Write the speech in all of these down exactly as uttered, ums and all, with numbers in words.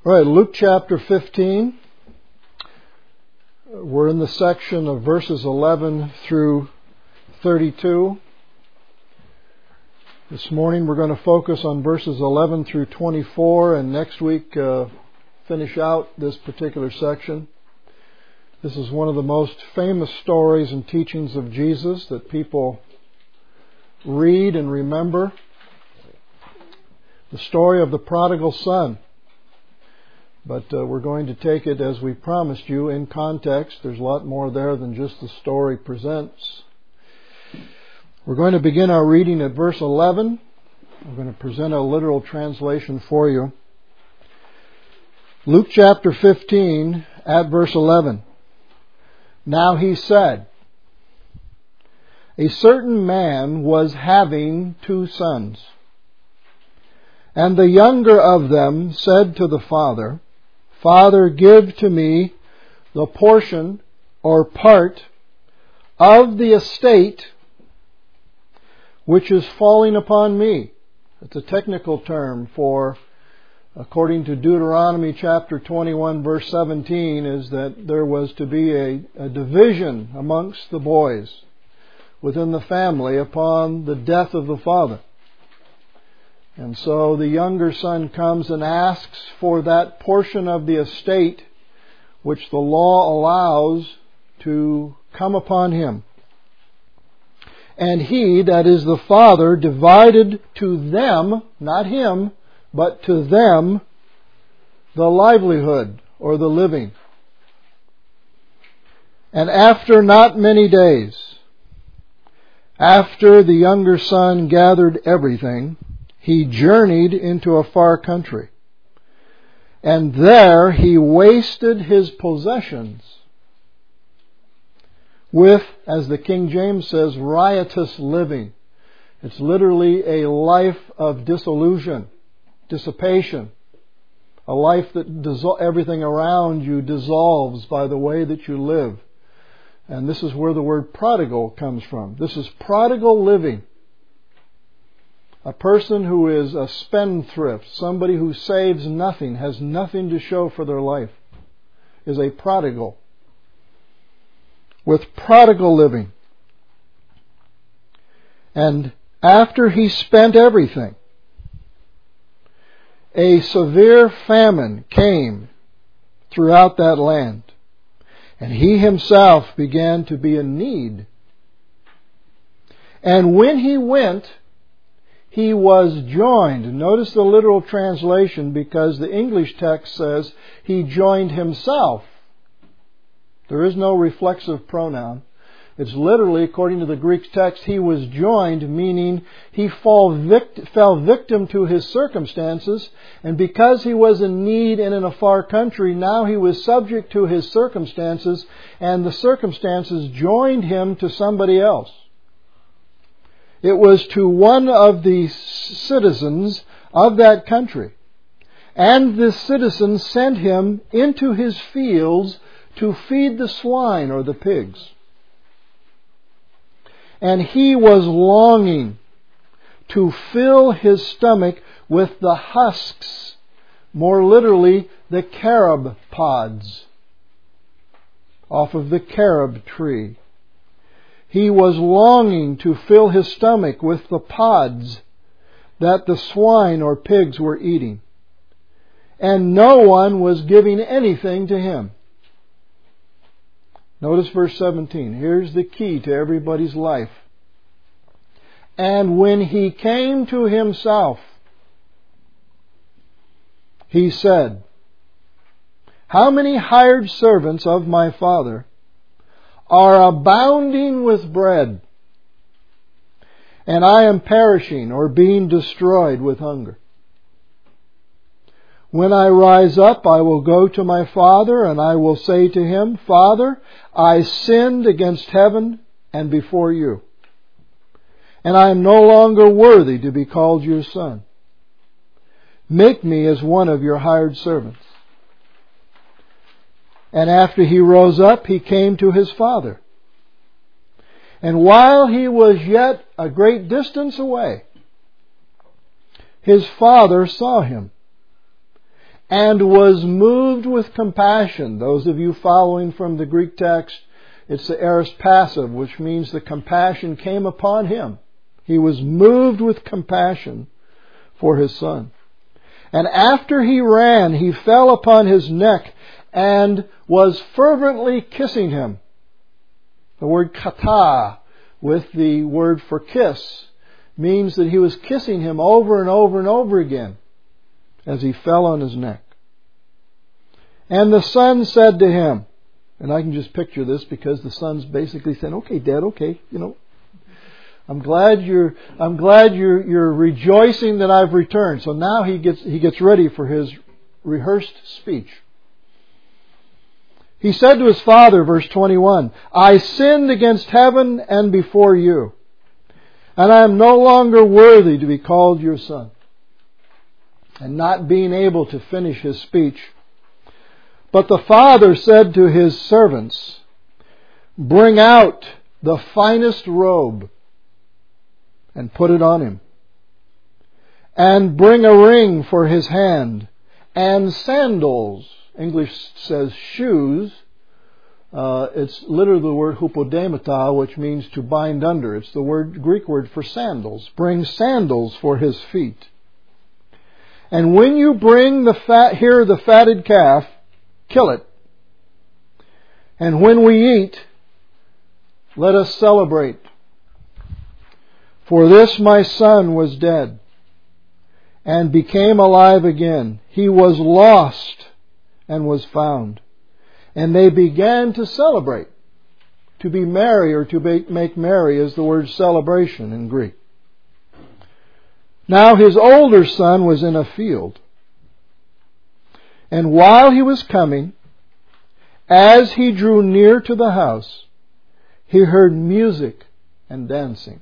All right, Luke chapter fifteen. We're in the section of verses eleven through thirty-two. This morning we're going to focus on verses eleven through twenty-four, and next week uh, finish out this particular section. This is one of the most famous stories and teachings of Jesus that people read and remember. The story of the prodigal son. But uh, we're going to take it, as we promised you, in context. There's a lot more there than just the story presents. We're going to begin our reading at verse eleven. We're going to present a literal translation for you. Luke chapter fifteen at verse eleven. Now he said, a certain man was having two sons. And the younger of them said to the father, Father, give to me the portion or part of the estate which is falling upon me. It's a technical term for, according to Deuteronomy chapter twenty-one verse seventeen, is that there was to be a, a division amongst the boys within the family upon the death of the father. And so the younger son comes and asks for that portion of the estate which the law allows to come upon him. And he, that is the father, divided to them, not him, but to them, the livelihood or the living. And after not many days, after the younger son gathered everything, he journeyed into a far country. And there he wasted his possessions with, as the King James says, riotous living. It's literally a life of disillusion, dissipation. A life that dissol- everything around you dissolves by the way that you live. And this is where the word prodigal comes from. This is prodigal living. A person who is a spendthrift, somebody who saves nothing, has nothing to show for their life, is a prodigal. With prodigal living. And after he spent everything, a severe famine came throughout that land. And he himself began to be in need. And when he went, he was joined. Notice the literal translation, because the English text says he joined himself. There is no reflexive pronoun. It's literally, according to the Greek text, he was joined, meaning he fall vict- fell victim to his circumstances, and because he was in need and in a far country, now he was subject to his circumstances, and the circumstances joined him to somebody else. It was to one of the citizens of that country. And this citizen sent him into his fields to feed the swine or the pigs. And he was longing to fill his stomach with the husks, more literally the carob pods, off of the carob tree. He was longing to fill his stomach with the pods that the swine or pigs were eating. And no one was giving anything to him. Notice verse seventeen. Here's the key to everybody's life. And when he came to himself, he said, how many hired servants of my father are abounding with bread, and I am perishing or being destroyed with hunger. When I rise up, I will go to my father, and I will say to him, Father, I sinned against heaven and before you, and I am no longer worthy to be called your son. Make me as one of your hired servants. And after he rose up, he came to his father. And while he was yet a great distance away, his father saw him and was moved with compassion. Those of you following from the Greek text, it's the aorist passive, which means the compassion came upon him. He was moved with compassion for his son. And after he ran, he fell upon his neck and was fervently kissing him. The word kata, with the word for kiss, means that he was kissing him over and over and over again as he fell on his neck. And the son said to him, and I can just picture this because the son's basically saying, "Okay, Dad, okay, you know, I'm glad you're I'm glad you're you're rejoicing that I've returned." So now he gets he gets ready for his rehearsed speech. He said to his father, verse twenty-one, "I sinned against heaven and before you, and I am no longer worthy to be called your son." And not being able to finish his speech, but the father said to his servants, "Bring out the finest robe and put it on him, and bring a ring for his hand, and sandals." English says shoes. Uh, it's literally the word hupodemata, which means to bind under. It's the word Greek word for sandals. Bring sandals for his feet. And when you bring the fat, here the fatted calf, kill it. And when we eat, let us celebrate. For this my son was dead, and became alive again. He was lost, and was found. And they began to celebrate. To be merry, or to make merry, is the word celebration in Greek. Now his older son was in a field. And while he was coming, as he drew near to the house, he heard music and dancing.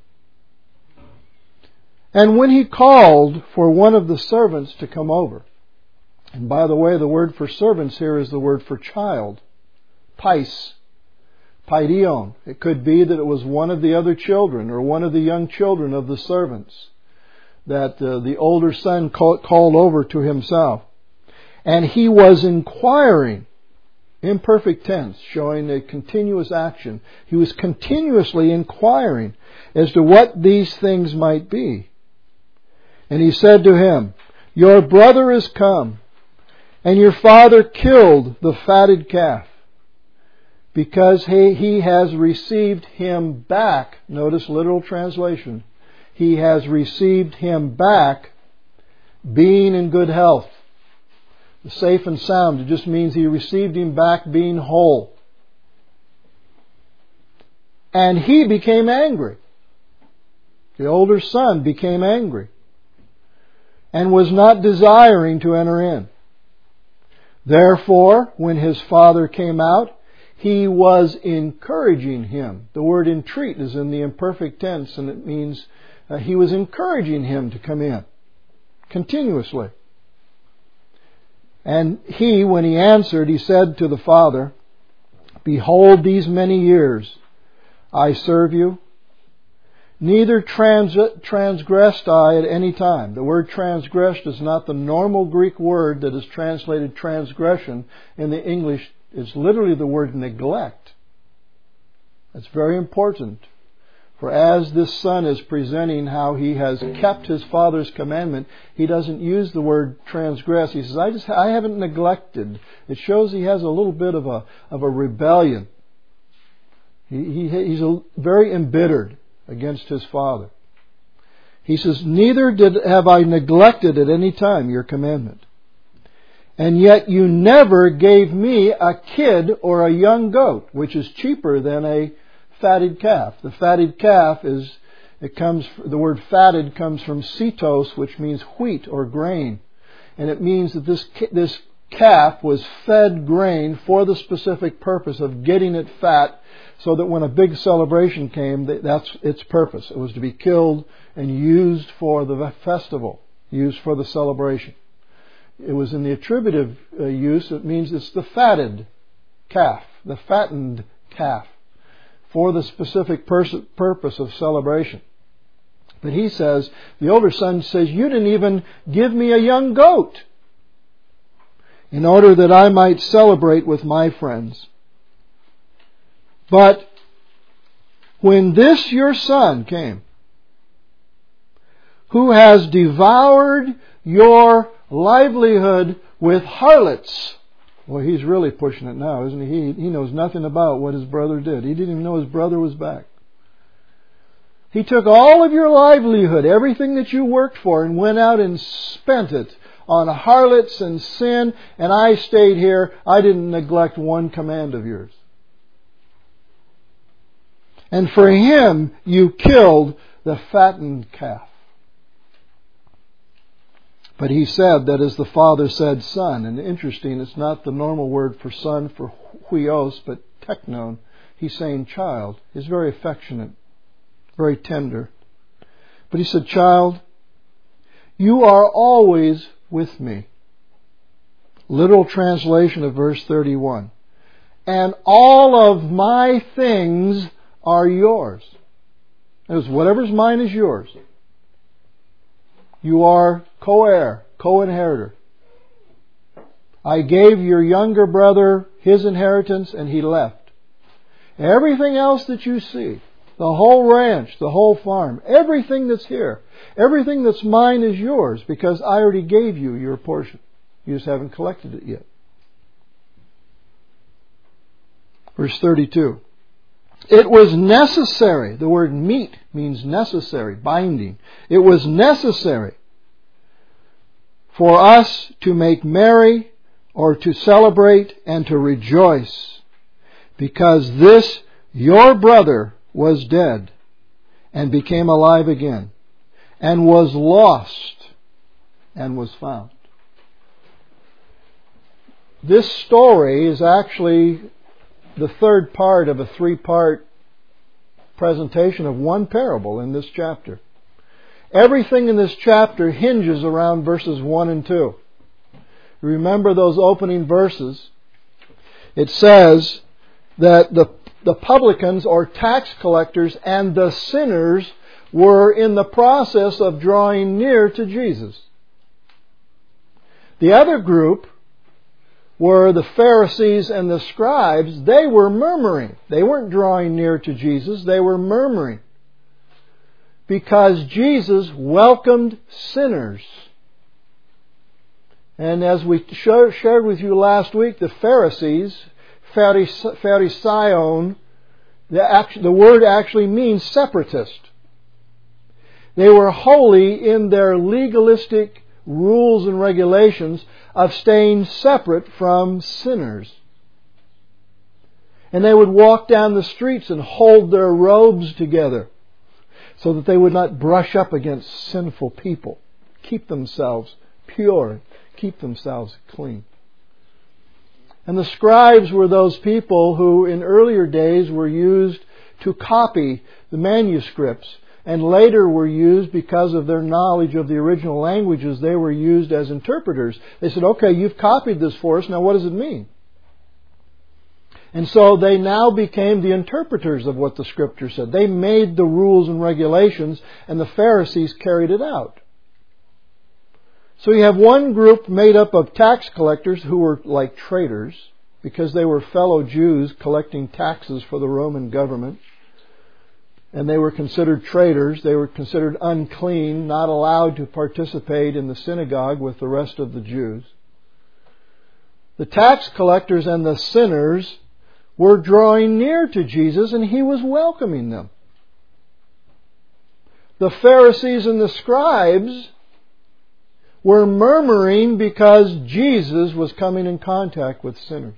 And when he called for one of the servants to come over, and by the way, the word for servants here is the word for child, pais, paidion. It could be that it was one of the other children or one of the young children of the servants that uh, the older son call, called over to himself. And he was inquiring, imperfect tense, showing a continuous action. He was continuously inquiring as to what these things might be. And he said to him, "Your brother is come, and your father killed the fatted calf, because he, he has received him back." Notice literal translation. He has received him back, being in good health. Safe and sound. It just means he received him back being whole. And he became angry. The older son became angry, and was not desiring to enter in. Therefore, when his father came out, he was encouraging him. The word entreat is in the imperfect tense, and it means uh, he was encouraging him to come in continuously. And he, when he answered, he said to the father, "Behold, these many years I serve you, neither trans- transgressed I at any time." The word transgressed is not the normal Greek word that is translated transgression in the English. It's literally the word neglect. That's very important. For as this son is presenting how he has kept his father's commandment, he doesn't use the word transgress. He says, I just I haven't neglected. It shows he has a little bit of a of a rebellion. He, he he's a, very embittered against his father. He says, "Neither did have I neglected at any time your commandment. And yet you never gave me a kid or a young goat," which is cheaper than a fatted calf. The fatted calf is, it comes, the word fatted comes from cetos, which means wheat or grain. And it means that this this calf was fed grain for the specific purpose of getting it fat, so that when a big celebration came, that's its purpose. It was to be killed and used for the festival, used for the celebration. It was in the attributive uh, use. It means it's the fatted calf, the fattened calf, for the specific pers- purpose of celebration. But he says, the older son says, "You didn't even give me a young goat." in order that I might celebrate with my friends. But when this your son came, who has devoured your livelihood with harlots. Well, he's really pushing it now, isn't he? He, he knows nothing about what his brother did. He didn't even know his brother was back. He took all of your livelihood, everything that you worked for, and went out and spent it on harlots and sin, and I stayed here. I didn't neglect one command of yours. And for him, you killed the fattened calf. But he said that as the father said son, and interesting, it's not the normal word for son, for huios, but teknon. He's saying child. He's very affectionate, very tender. But he said, child, you are always with me. Literal translation of verse thirty-one. And all of my things are yours. It was whatever's mine is yours. You are co-heir, co-inheritor. I gave your younger brother his inheritance and he left. Everything else that you see, the whole ranch, the whole farm, everything that's here, everything that's mine is yours because I already gave you your portion. You just haven't collected it yet. Verse thirty-two. It was necessary. The word meet means necessary, binding. It was necessary for us to make merry or to celebrate and to rejoice because this your brother was dead and became alive again and was lost and was found. This story is actually the third part of a three-part presentation of one parable in this chapter. Everything in this chapter hinges around verses one and two. Remember those opening verses? It says that the, the publicans or tax collectors and the sinners were in the process of drawing near to Jesus. The other group were the Pharisees and the scribes. They were murmuring. They weren't drawing near to Jesus. They were murmuring because Jesus welcomed sinners. And as we shared with you last week, the Pharisees, Pharisaion, the word actually means separatist. They were holy in their legalistic rules and regulations of staying separate from sinners. And they would walk down the streets and hold their robes together so that they would not brush up against sinful people. Keep themselves pure. Keep themselves clean. And the scribes were those people who in earlier days were used to copy the manuscripts and later were used because of their knowledge of the original languages. They were used as interpreters. They said, okay, you've copied this for us, now what does it mean? And so they now became the interpreters of what the Scripture said. They made the rules and regulations, and the Pharisees carried it out. So you have one group made up of tax collectors who were like traitors because they were fellow Jews collecting taxes for the Roman government. And they were considered traitors. They were considered unclean, not allowed to participate in the synagogue with the rest of the Jews. The tax collectors and the sinners were drawing near to Jesus, and He was welcoming them. The Pharisees and the scribes were murmuring because Jesus was coming in contact with sinners.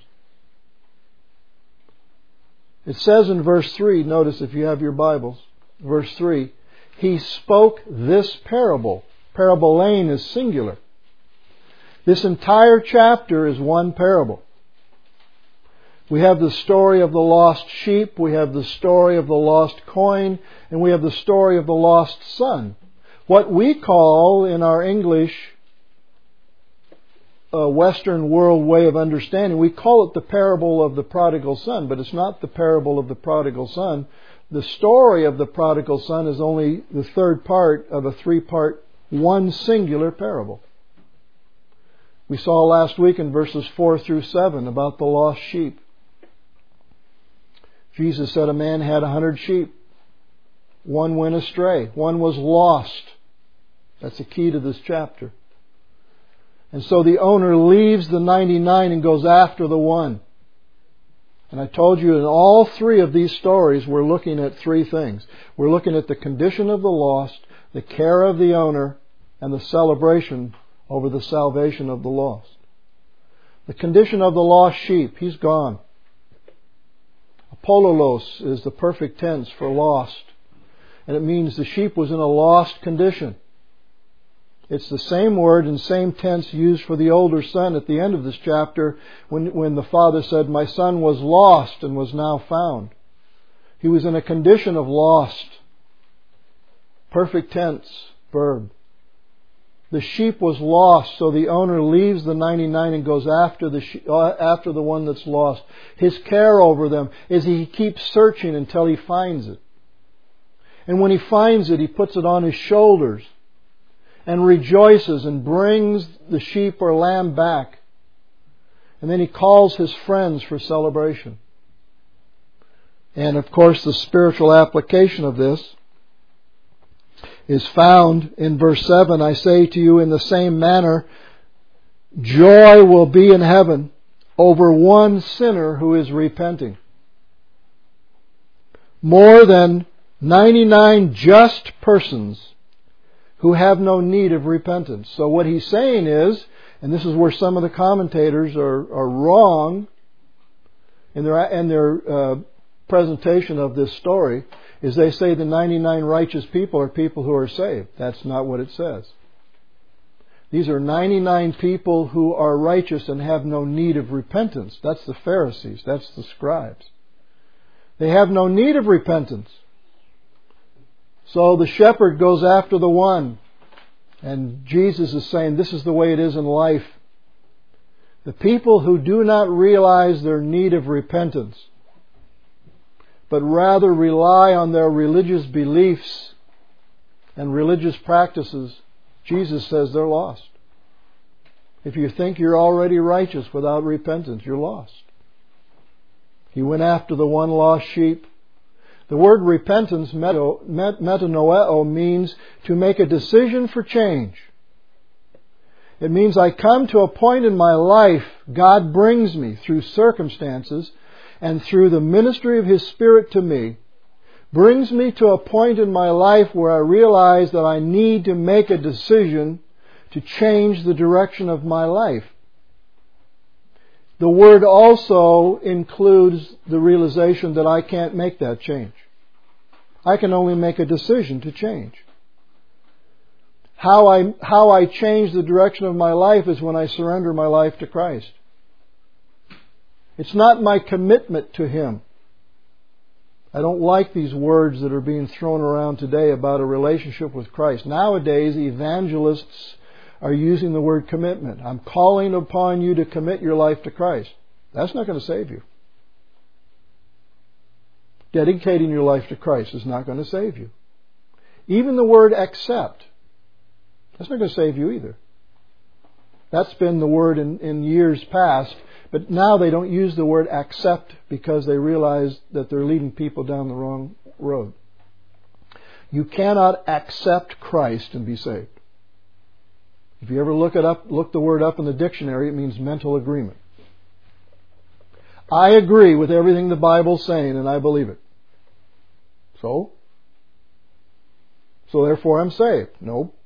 It says in verse three, notice if you have your Bibles, verse three, He spoke this parable. Parabolain is singular. This entire chapter is one parable. We have the story of the lost sheep, we have the story of the lost coin, and we have the story of the lost son. What we call in our English uh, Western world way of understanding, we call it the parable of the prodigal son, but it's not the parable of the prodigal son. The story of the prodigal son is only the third part of a three-part, one singular parable. We saw last week in verses four through seven about the lost sheep. Jesus said a man had a hundred sheep. One went astray. One was lost. That's the key to this chapter. And so the owner leaves the ninety-nine and goes after the one. And I told you in all three of these stories we're looking at three things. We're looking at the condition of the lost, the care of the owner, and the celebration over the salvation of the lost. The condition of the lost sheep, he's gone. Apollolos is the perfect tense for lost. And it means the sheep was in a lost condition. It's the same word and same tense used for the older son at the end of this chapter when, when the father said, "My son was lost and was now found." He was in a condition of lost. Perfect tense verb. The sheep was lost, so the owner leaves the ninety-nine and goes after the she- after the one that's lost. His care over them is he keeps searching until he finds it. And when he finds it, he puts it on his shoulders and rejoices and brings the sheep or lamb back. And then he calls his friends for celebration. And of course, the spiritual application of this is found in verse seven. "I say to you, in the same manner, joy will be in heaven over one sinner who is repenting, more than ninety-nine just persons who have no need of repentance." So what he's saying is, and this is where some of the commentators are, are wrong in their, in their uh, presentation of this story, is they say the ninety-nine righteous people are people who are saved. That's not what it says. These are ninety-nine people who are righteous and have no need of repentance. That's the Pharisees. That's the scribes. They have no need of repentance. So the shepherd goes after the one. And Jesus is saying this is the way it is in life. The people who do not realize their need of repentance, but rather rely on their religious beliefs and religious practices, Jesus says they're lost. If you think you're already righteous without repentance, you're lost. He went after the one lost sheep. The word repentance, metanoeo, means to make a decision for change. It means I come to a point in my life, God brings me through circumstances and through the ministry of His Spirit to me, brings me to a point in my life where I realize that I need to make a decision to change the direction of my life. The word also includes the realization that I can't make that change. I can only make a decision to change. How I, how I change the direction of my life is when I surrender my life to Christ. It's not my commitment to Him. I don't like these words that are being thrown around today about a relationship with Christ. Nowadays, evangelists are using the word commitment. I'm calling upon you to commit your life to Christ. That's not going to save you. Dedicating your life to Christ is not going to save you. Even the word accept, that's not going to save you either. That's been the word in, in years past, but now they don't use the word accept because they realize that they're leading people down the wrong road. You cannot accept Christ and be saved. If you ever look it up, look the word up in the dictionary, it means mental agreement. I agree with everything the Bible's saying and I believe it. So? So therefore I'm saved. Nope.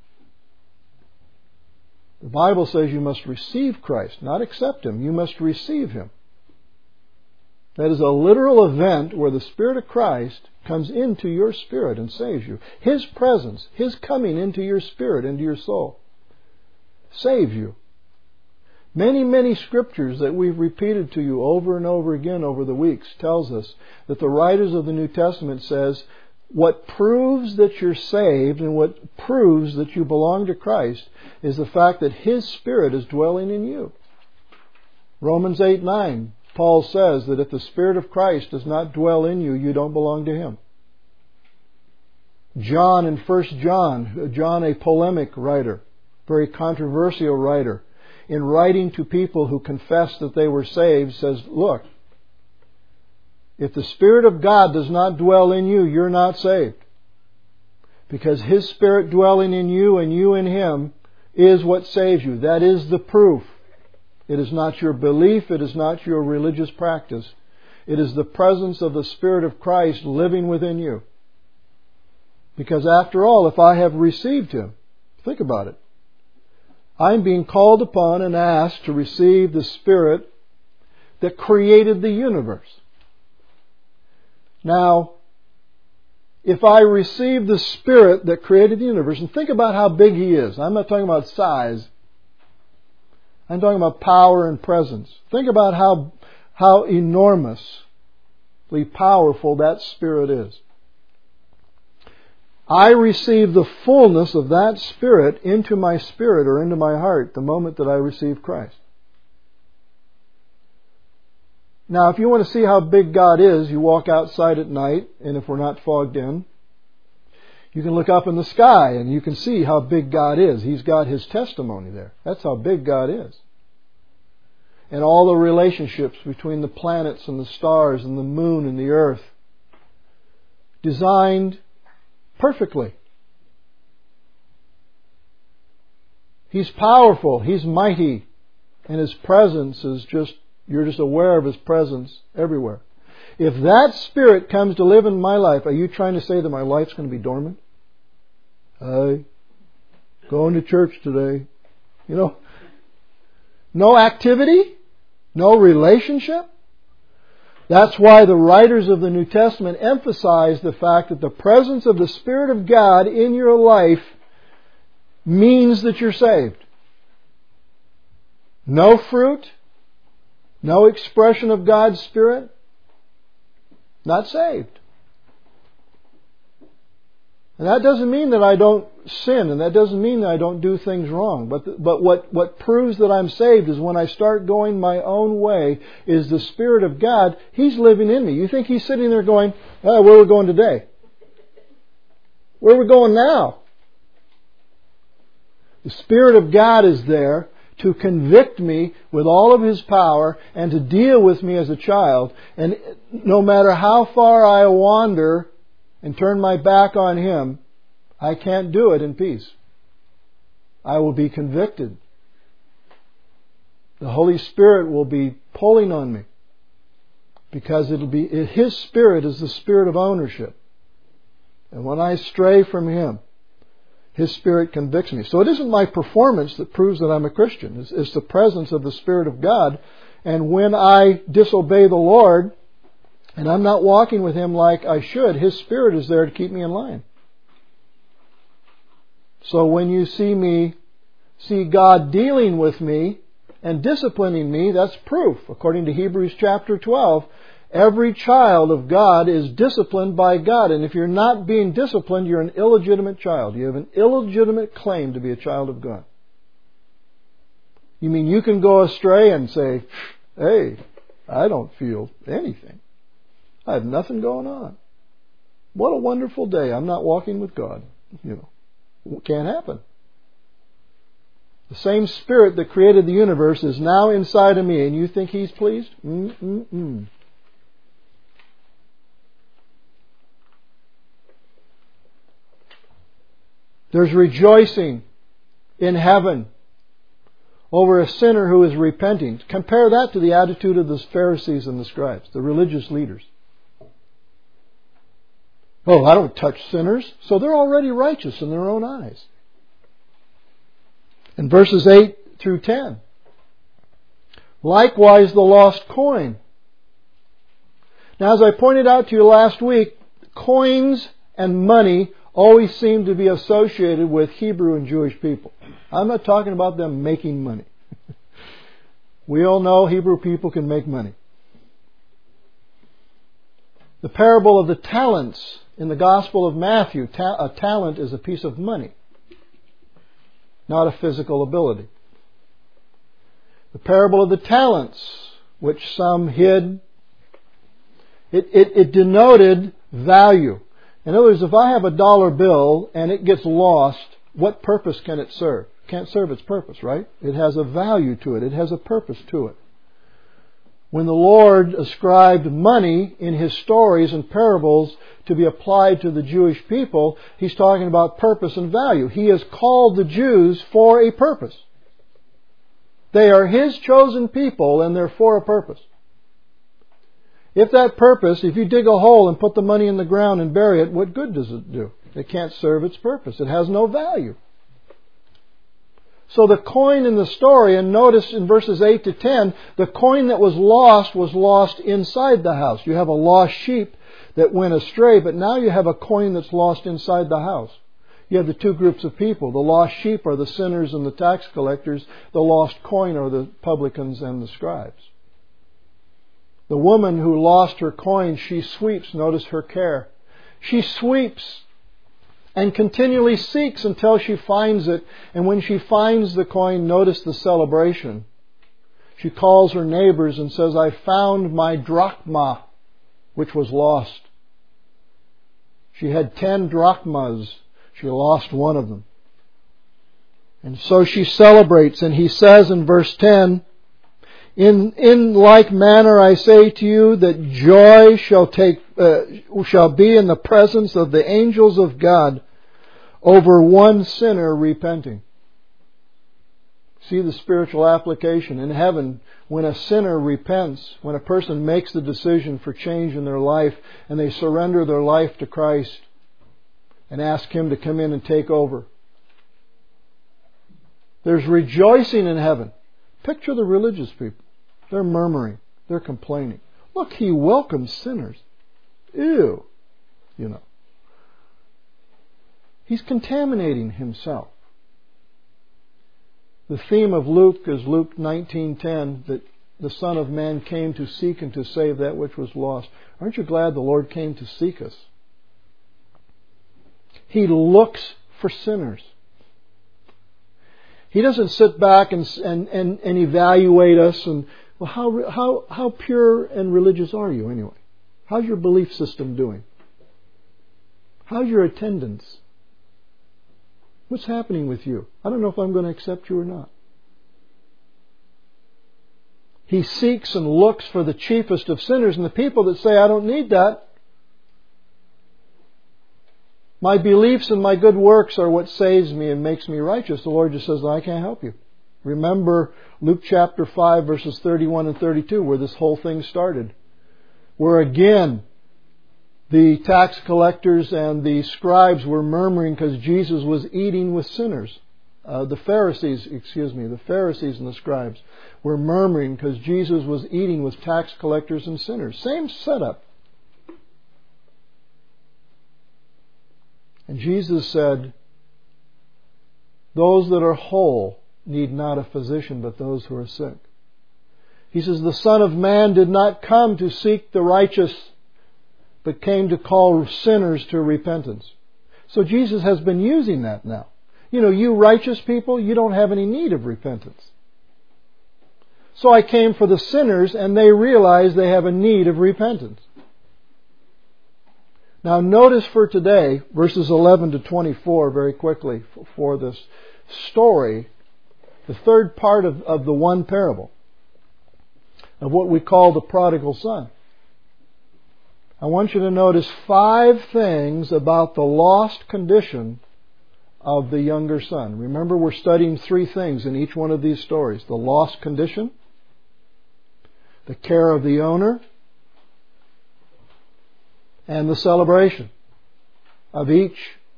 The Bible says you must receive Christ, not accept Him. You must receive Him. That is a literal event where the Spirit of Christ comes into your spirit and saves you. His presence, His coming into your spirit, into your soul, saves you. Many, many scriptures that we've repeated to you over and over again over the weeks tells us that the writers of the New Testament says what proves that you're saved and what proves that you belong to Christ is the fact that His Spirit is dwelling in you. Romans eight nine, Paul says that if the Spirit of Christ does not dwell in you, you don't belong to Him. John in First John, John a polemic writer, very controversial writer, in writing to people who confessed that they were saved, says, look, if the Spirit of God does not dwell in you, you're not saved. Because His Spirit dwelling in you and you in Him is what saves you. That is the proof. It is not your belief. It is not your religious practice. It is the presence of the Spirit of Christ living within you. Because after all, if I have received Him, think about it. I'm being called upon and asked to receive the Spirit that created the universe. Now, if I receive the Spirit that created the universe, and think about how big He is. I'm not talking about size. I'm talking about power and presence. Think about how, how enormously powerful that Spirit is. I receive the fullness of that Spirit into my spirit or into my heart the moment that I receive Christ. Now, if you want to see how big God is, you walk outside at night, and if we're not fogged in, you can look up in the sky and you can see how big God is. He's got His testimony there. That's how big God is. And all the relationships between the planets and the stars and the moon and the earth, designed perfectly. He's powerful. He's mighty. And His presence is just, you're just aware of His presence everywhere. If that Spirit comes to live in my life, are you trying to say that my life's going to be dormant? I going to church today. You know, no activity, no relationship. That's why the writers of the New Testament emphasize the fact that the presence of the Spirit of God in your life means that you're saved. No fruit, no expression of God's Spirit, not saved. And that doesn't mean that I don't sin, and that doesn't mean that I don't do things wrong. But the, but what, what proves that I'm saved is when I start going my own way, is the Spirit of God. He's living in me. You think He's sitting there going, oh, where are we going today? Where are we going now? The Spirit of God is there to convict me with all of His power and to deal with me as a child. And no matter how far I wander and turn my back on Him, I can't do it in peace. I will be convicted. The Holy Spirit will be pulling on me because it'll be His Spirit is the Spirit of ownership. And when I stray from Him, His Spirit convicts me. So it isn't my performance that proves that I'm a Christian. It's, it's the presence of the Spirit of God. And when I disobey the Lord, and I'm not walking with Him like I should, His Spirit is there to keep me in line. So when you see me, see God dealing with me and disciplining me, that's proof. According to Hebrews chapter twelve, every child of God is disciplined by God. And if you're not being disciplined, you're an illegitimate child. You have an illegitimate claim to be a child of God. You mean you can go astray and say, hey, I don't feel anything. I have nothing going on. What a wonderful day. I'm not walking with God. You know, it can't happen. The same Spirit that created the universe is now inside of me, and you think He's pleased? Mm-mm-mm. There's rejoicing in heaven over a sinner who is repenting. Compare that to the attitude of the Pharisees and the scribes, the religious leaders. Oh, I don't touch sinners, so they're already righteous in their own eyes. In verses eight through ten. Likewise the lost coin. Now, as I pointed out to you last week, coins and money always seem to be associated with Hebrew and Jewish people. I'm not talking about them making money. We all know Hebrew people can make money. The parable of the talents in the Gospel of Matthew, ta- a talent is a piece of money, not a physical ability. The parable of the talents, which some hid, it, it, it denoted value. In other words, if I have a dollar bill and it gets lost, what purpose can it serve? Can't serve its purpose, right? It has a value to it. It has a purpose to it. When the Lord ascribed money in His stories and parables to be applied to the Jewish people, He's talking about purpose and value. He has called the Jews for a purpose. They are His chosen people and they're for a purpose. If that purpose, if you dig a hole and put the money in the ground and bury it, what good does it do? It can't serve its purpose. It has no value. So the coin in the story, and notice in verses eight to ten, the coin that was lost was lost inside the house. You have a lost sheep that went astray, but now you have a coin that's lost inside the house. You have the two groups of people. The lost sheep are the sinners and the tax collectors. The lost coin are the publicans and the scribes. The woman who lost her coin, she sweeps. Notice her care. She sweeps and continually seeks until she finds it. And when she finds the coin, notice the celebration. She calls her neighbors and says, I found my drachma, which was lost. She had ten drachmas. She lost one of them. And so she celebrates. And he says in verse ten, In in like manner I say to you that joy shall take uh, shall be in the presence of the angels of God over one sinner repenting. See the spiritual application. In heaven, when a sinner repents, when a person makes the decision for change in their life and they surrender their life to Christ and ask Him to come in and take over, there's rejoicing in heaven. Picture the religious people. They're murmuring. They're complaining. Look, He welcomes sinners. Ew. You know. He's contaminating Himself. The theme of Luke is Luke nineteen ten, that the Son of Man came to seek and to save that which was lost. Aren't you glad the Lord came to seek us? He looks for sinners. He doesn't sit back and and, and, and evaluate us and, well, how, how, how pure and religious are you anyway? How's your belief system doing? How's your attendance? What's happening with you? I don't know if I'm going to accept you or not. He seeks and looks for the chiefest of sinners, and the people that say, I don't need that. My beliefs and my good works are what saves me and makes me righteous. The Lord just says, I can't help you. Remember Luke chapter five verses thirty-one and thirty-two, where this whole thing started. Where again, the tax collectors and the scribes were murmuring because Jesus was eating with sinners. Uh, the Pharisees, excuse me, the Pharisees and the scribes were murmuring because Jesus was eating with tax collectors and sinners. Same setup. And Jesus said, those that are whole need not a physician, but those who are sick. He says, the Son of Man did not come to seek the righteous, but came to call sinners to repentance. So Jesus has been using that now. You know, you righteous people, you don't have any need of repentance. So I came for the sinners, and they realize they have a need of repentance. Now notice for today, verses eleven to twenty-four, very quickly, for this story, the third part of, of the one parable, of what we call the prodigal son. I want you to notice five things about the lost condition of the younger son. Remember, we're studying three things in each one of these stories. The lost condition, the care of the owner, and the celebration of each.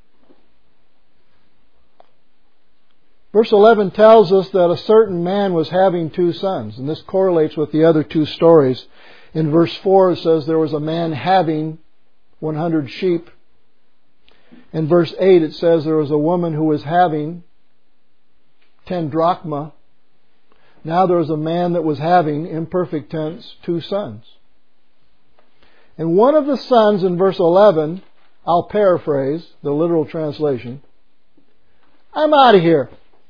Verse eleven tells us that a certain man was having two sons, and this correlates with the other two stories. In verse four it says there was a man having one hundred sheep. In verse eight it says there was a woman who was having ten drachma. Now there was a man that was having, imperfect tense, two sons. And one of the sons in verse eleven, I'll paraphrase the literal translation, I'm out of here.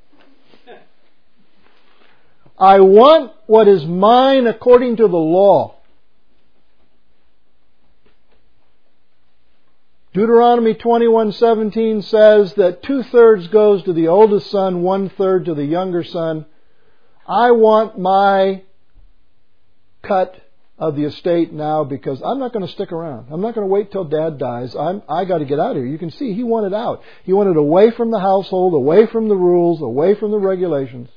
I want what is mine according to the law. Deuteronomy twenty-one seventeen says that two-thirds goes to the oldest son, one-third to the younger son. I want my cut of the estate now because I'm not going to stick around. I'm not going to wait till Dad dies. I'm, I got to get out of here. You can see he wanted out. He wanted away from the household, away from the rules, away from the regulations.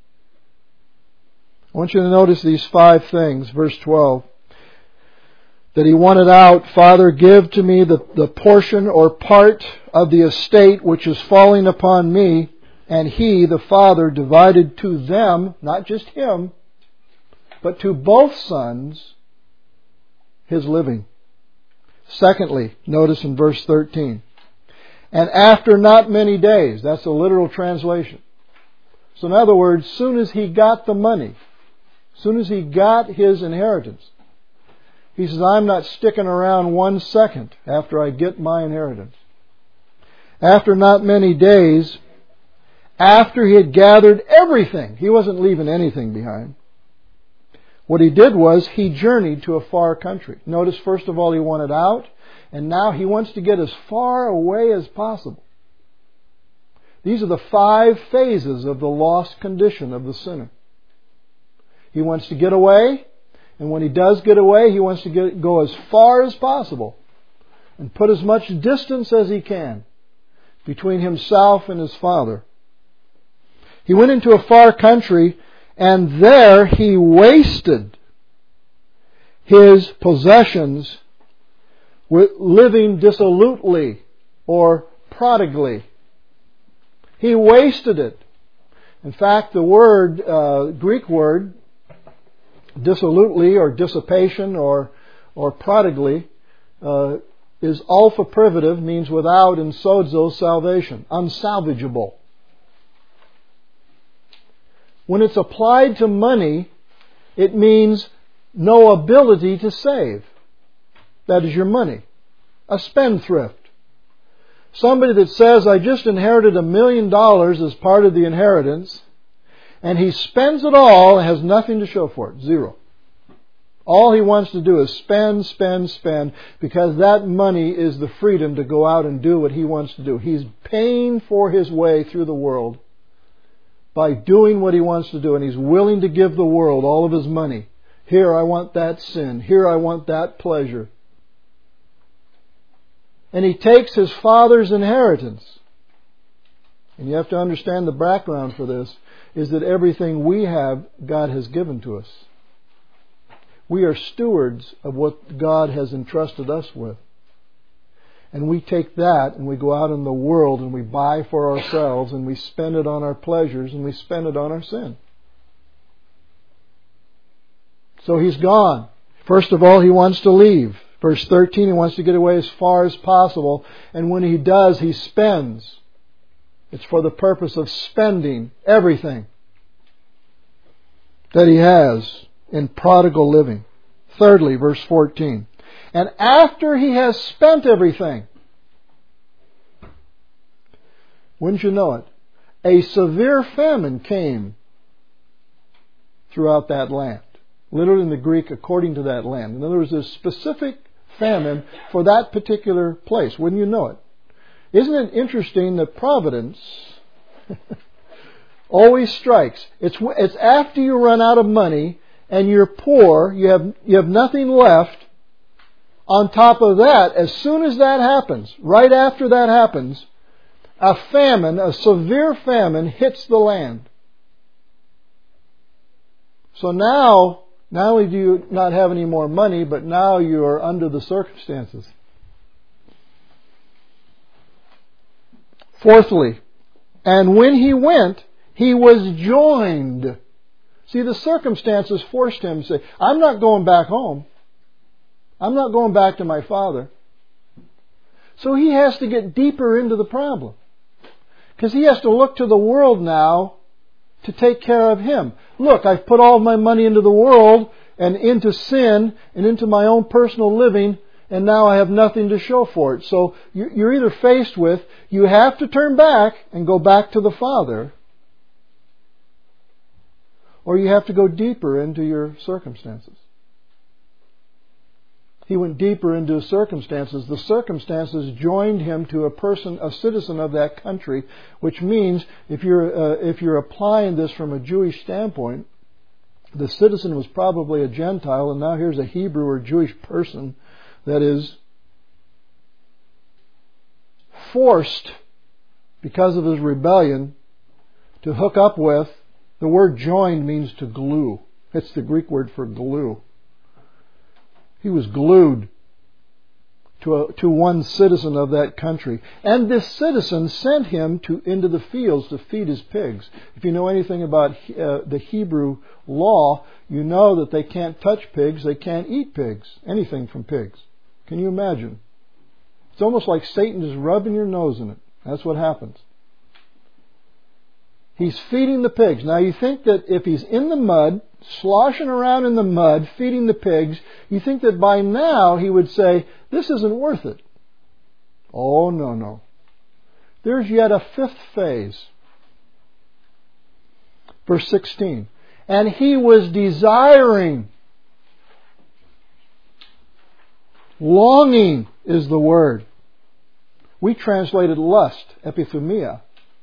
I want you to notice these five things. Verse twelve. That he wanted out, Father, give to me the, the portion or part of the estate which is falling upon me. And he, the father, divided to them, not just him, but to both sons, his living. Secondly, notice in verse thirteen. And after not many days, that's a literal translation. So in other words, soon as he got the money, soon as he got his inheritance, he says, I'm not sticking around one second after I get my inheritance. After not many days, after he had gathered everything, he wasn't leaving anything behind. What he did was he journeyed to a far country. Notice, first of all, he wanted out, and now he wants to get as far away as possible. These are the five phases of the lost condition of the sinner. He wants to get away. And when he does get away, he wants to get, go as far as possible and put as much distance as he can between himself and his father. He went into a far country, and there he wasted his possessions with living dissolutely or prodigally. He wasted it. In fact, the word, uh, Greek word, dissolutely or dissipation or or prodigally uh, is alpha privative, means without, and sozo, salvation, unsalvageable. When it's applied to money, it means no ability to save. That is your money. A spendthrift. Somebody that says, I just inherited a million dollars as part of the inheritance, and he spends it all and has nothing to show for it. Zero. All he wants to do is spend, spend, spend, because that money is the freedom to go out and do what he wants to do. He's paying for his way through the world by doing what he wants to do, and he's willing to give the world all of his money. Here, I want that sin. Here, I want that pleasure. And he takes his father's inheritance. And you have to understand the background for this, is that everything we have, God has given to us. We are stewards of what God has entrusted us with. And we take that and we go out in the world and we buy for ourselves and we spend it on our pleasures and we spend it on our sin. So he's gone. First of all, he wants to leave. Verse thirteen, he wants to get away as far as possible. And when he does, he spends. It's for the purpose of spending everything that he has in prodigal living. Thirdly, verse fourteen. And after he has spent everything, wouldn't you know it, a severe famine came throughout that land. Literally in the Greek, according to that land. In other words, there's a specific famine for that particular place. Wouldn't you know it? Isn't it interesting that providence always strikes? It's it's after you run out of money and you're poor, you have you have nothing left. On top of that, as soon as that happens, right after that happens, a famine, a severe famine hits the land. So now, not only do you not have any more money, but now you are under the circumstances. Fourthly, and when he went, he was joined. See, the circumstances forced him to say, I'm not going back home. I'm not going back to my father. So he has to get deeper into the problem. Because he has to look to the world now to take care of him. Look, I've put all my money into the world and into sin and into my own personal living, and now I have nothing to show for it. So you're either faced with, you have to turn back and go back to the Father, or you have to go deeper into your circumstances. He went deeper into his circumstances. The circumstances joined him to a person, a citizen of that country, which means if you're uh, if you're applying this from a Jewish standpoint, the citizen was probably a Gentile, and now here's a Hebrew or Jewish person that is forced, because of his rebellion, to hook up with. The word joined means to glue. It's the Greek word for glue. He was glued to a, to one citizen of that country. And this citizen sent him to into the fields to feed his pigs. If you know anything about uh, the Hebrew law, you know that they can't touch pigs, they can't eat pigs, anything from pigs. Can you imagine? It's almost like Satan just rubbing your nose in it. That's what happens. He's feeding the pigs. Now you think that if he's in the mud, sloshing around in the mud, feeding the pigs, you think that by now he would say, this isn't worth it. Oh, no, no. There's yet a fifth phase. Verse sixteen. And he was desiring. Longing is the word. We translated lust, epithumia.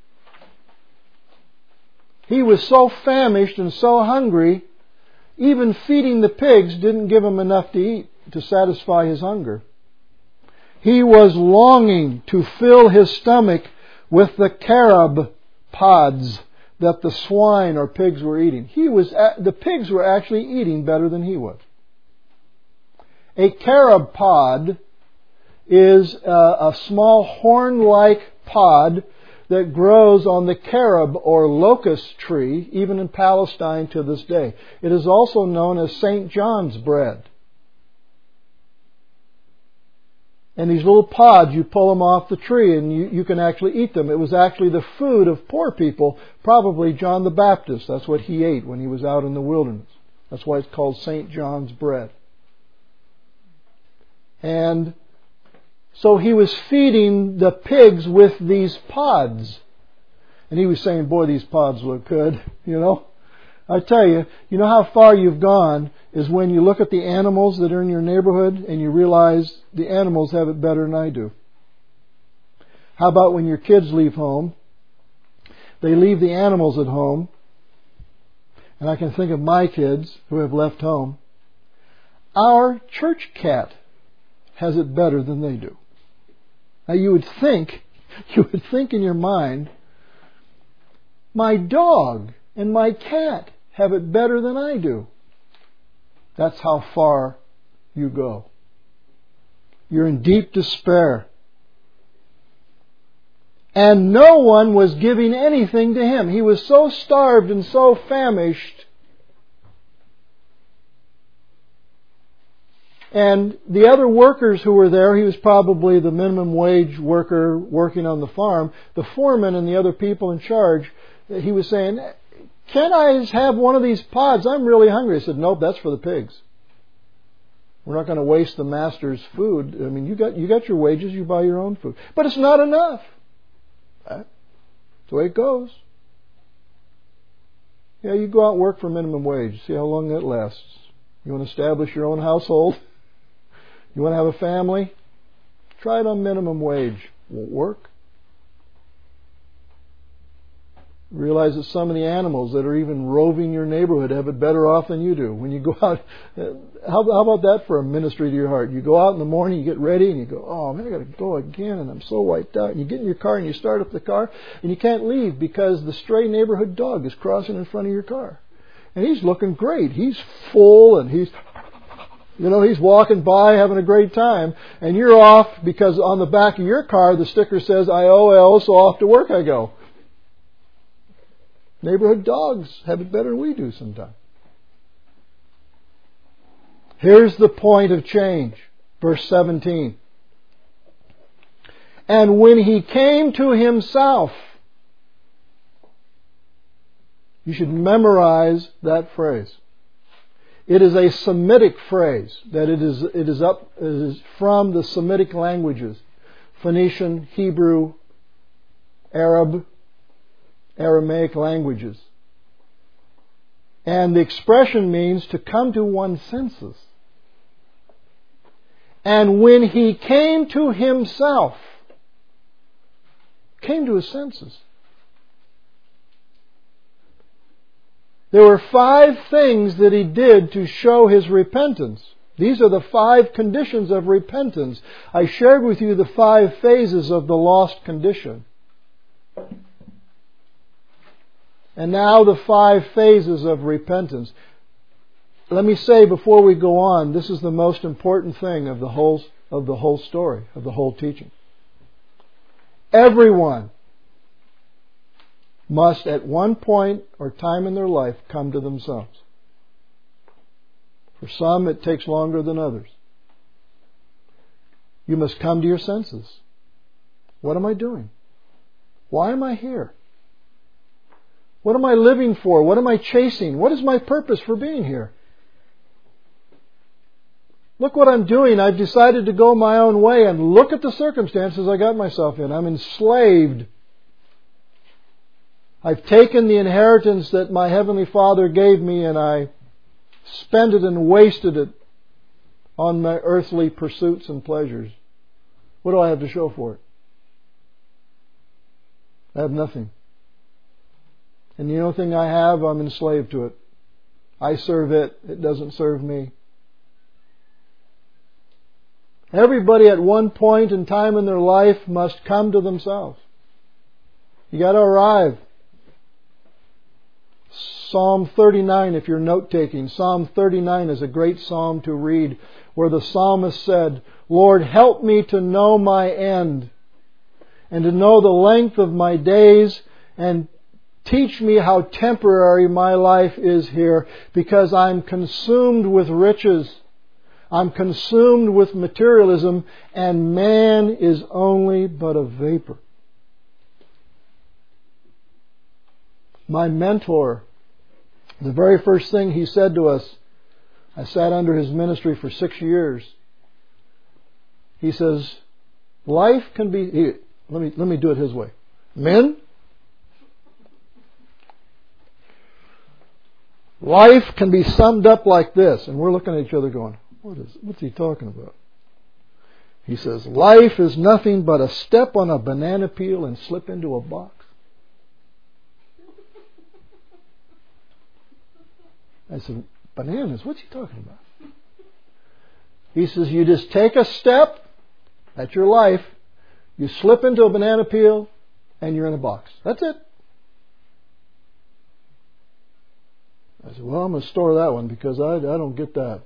He was so famished and so hungry, even feeding the pigs didn't give him enough to eat to satisfy his hunger. He was longing to fill his stomach with the carob pods that the swine or pigs were eating. He was the pigs were actually eating better than he was. A carob pod is a, a small horn-like pod that grows on the carob or locust tree, even in Palestine to this day. It is also known as Saint John's bread. And these little pods, you pull them off the tree and you, you can actually eat them. It was actually the food of poor people, probably John the Baptist. That's what he ate when he was out in the wilderness. That's why it's called Saint John's bread. And so he was feeding the pigs with these pods. And he was saying, boy, these pods look good, you know. I tell you, you know how far you've gone is when you look at the animals that are in your neighborhood and you realize the animals have it better than I do. How about when your kids leave home? They leave the animals at home. And I can think of my kids who have left home. Our church cat has it better than they do. Now you would think, you would think in your mind, my dog and my cat have it better than I do. That's how far you go. You're in deep despair. And no one was giving anything to him. He was so starved and so famished. And the other workers who were there, he was probably the minimum wage worker working on the farm. The foreman and the other people in charge, he was saying, can't I just have one of these pods? I'm really hungry. I said, nope, that's for the pigs. We're not going to waste the master's food. I mean, you got you got your wages, you buy your own food. But it's not enough. That's the way it goes. Yeah, you go out and work for minimum wage. See how long that lasts. You want to establish your own household? You want to have a family? Try it on minimum wage. Won't work. Realize that some of the animals that are even roving your neighborhood have it better off than you do. When you go out, how, how about that for a ministry to your heart? You go out in the morning, you get ready, and you go, oh man, I got to go again, and I'm so wiped out. And you get in your car and you start up the car, and you can't leave because the stray neighborhood dog is crossing in front of your car. And he's looking great. He's full, and he's, you know, he's walking by having a great time. And you're off because on the back of your car, the sticker says, I O L, so off to work I go. Neighborhood dogs have it better than we do sometimes. Here's the point of change. Verse seventeen. And when he came to himself, you should memorize that phrase. It is a Semitic phrase that it is it is up it is from the Semitic languages: Phoenician, Hebrew, Arab, Aramaic languages. And the expression means to come to one's senses. And when he came to himself, came to his senses, there were five things that he did to show his repentance. These are the five conditions of repentance. I shared with you the five phases of the lost condition. And now the five phases of repentance. Let me say before we go on, this is the most important thing of the whole, of the whole story, of the whole teaching. Everyone must at one point or time in their life come to themselves. For some it takes longer than others. You must come to your senses. What am I doing? Why am I here? What am I living for? What am I chasing? What is my purpose for being here? Look what I'm doing. I've decided to go my own way, and look at the circumstances I got myself in. I'm enslaved. I've taken the inheritance that my Heavenly Father gave me, and I spent it and wasted it on my earthly pursuits and pleasures. What do I have to show for it? I have nothing. And the only thing I have, I'm enslaved to it. I serve it. It doesn't serve me. Everybody at one point in time in their life must come to themselves. You got to arrive. Psalm thirty-nine, if you're note-taking, Psalm thirty-nine is a great psalm to read, where the psalmist said, Lord, help me to know my end, and to know the length of my days, and teach me how temporary my life is here, because I'm consumed with riches. I'm consumed with materialism, and man is only but a vapor. My mentor, the very first thing he said to us, I sat under his ministry for six years. He says, life can be, he, let me, let me do it his way. Men, life can be summed up like this. And we're looking at each other going, what is, what's he talking about? He says, life is nothing but a step on a banana peel and slip into a box. I said, bananas? What's he talking about? He says, you just take a step, that's your life, you slip into a banana peel, and you're in a box. That's it. I said, well, I'm going to store that one because I, I don't get that.